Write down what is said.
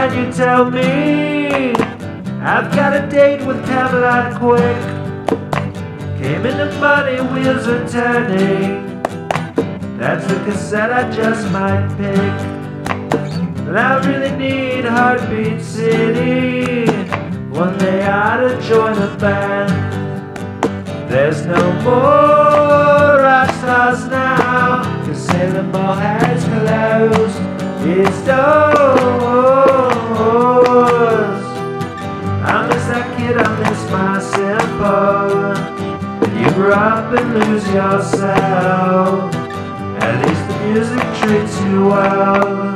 can you tell me? I've got a date with Camelot quick. Came in the money, wheels are turning. That's the cassette I just might pick. And I really need Heartbeat City. One day I ought to join a band. There's no more rock stars now, 'cause Sailor Moon has closed its doors. I miss that kid, I miss my simple. When you grow up and lose yourself, at least the music treats you well.